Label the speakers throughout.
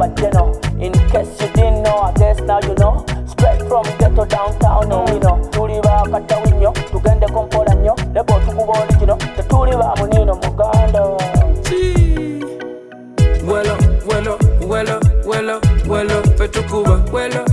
Speaker 1: but you know, in case you didn't know, I guess now you know. Straight from ghetto downtown, no we know. Tuliba kata winyo, tugende kompola nyo. Lebo tukubo original, tuliba munino muganda.
Speaker 2: Vuelo, fetukuba, vuelo,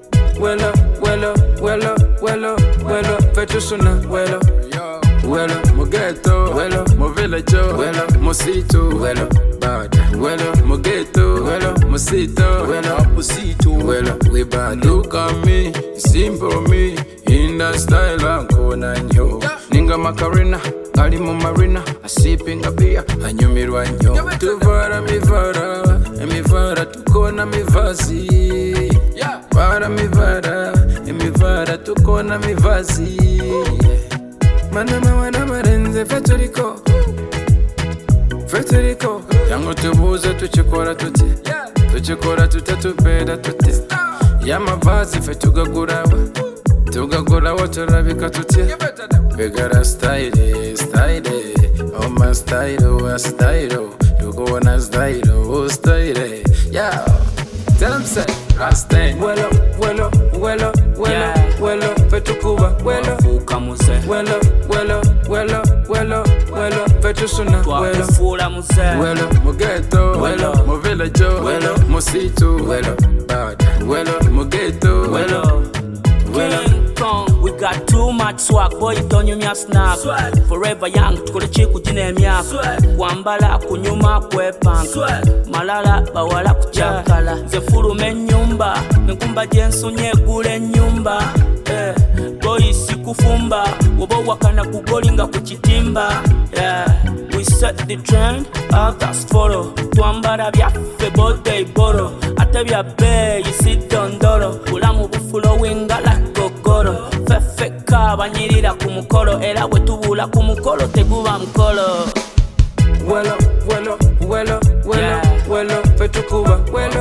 Speaker 2: fetusuna, vuelo, mo ghetto, mo village, mo sito, bad, mo ghetto, mo sito, opposite, we bad. Look at me, simple me, in the style I'm gonna nyo. Ninga Macarena, kali mu marina, asipinga beer, anyumirwa nyo. Tuvara mivara, tukona mivazi. Para mivara, tukona mivazi. Manama wana marenze, Federico. Yango tubuze tuchikora tuti. Tuchikora tutatubeda tuti. Ya mavazi fe tugagurawa turabika tuti. We got a style, oh my style, you go on a style, yeah. Tell them say, Rastain. Vuelo, fetukuba, vuelo, fetusuna, vuelo, mo ghetto, mo village, mo sito, bad, mo ghetto,
Speaker 1: King Kong, we got too much swag, boy don't you me a snap. Forever young, tukole chiku jine myako. Wambala kunyuma kwepanga, malala bawala kuchakala. Zefuru menyumba, nkumba jensu nyegule nyumba. Boy sikufumba, wobo wakana kugolinga kuchitimba. We set the trend, others follow. Twambara byafe bode iboro. Ate byabe, you sit down doro. Ulamu bufulo wingala kokoro. Fefeka banyirira kumukolo. Era wetubula kumukolo teguba mkolo.
Speaker 2: Vuelo, fetukuba, vuelo,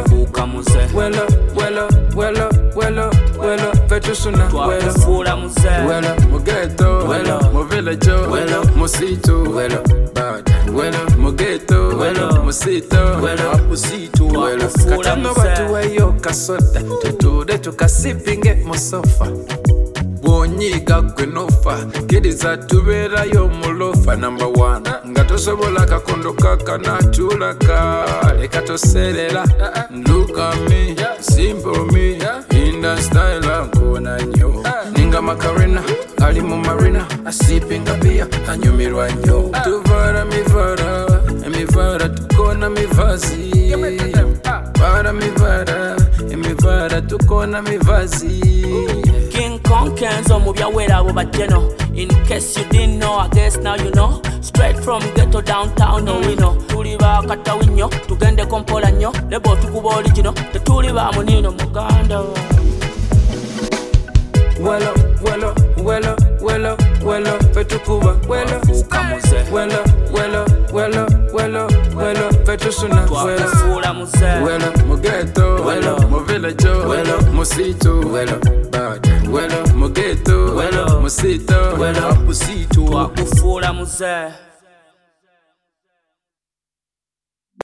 Speaker 2: fetusuna, vuelo, mo ghetto, mo village, mo sito, bad, mo ghetto, mo sito, opposite, katano batu weyo kasoda, tutude tukasipinge mo sofa. Bonyiga kwenofa, kiriza tubera yo mulofa. Number one, nga tosobola kakondo kakanatulaka, leka toserera. Look at me, simple me, in the style I'm gonna nyo. Ninga Macarena, kali mu marina, asipinga beer, anyumirwa nyo. Tuvara mivara, tukona mivazi. Para mivara, tukona mivazi.
Speaker 1: King Kong Kenzo mubya wera abo bajeno. In case you didn't know, I guess now you know. Straight from ghetto downtown, no we know. Tuliba kata winyo, tugende kompola nyo. Lebo tukuba original, tuliba munino muganda.
Speaker 2: Vuelo, fetukuba, vuelo, fetusuna, vuelo, mo ghetto, mo village, mo sito, bad, mo ghetto, mo sito, opposite,
Speaker 1: twakufula muze.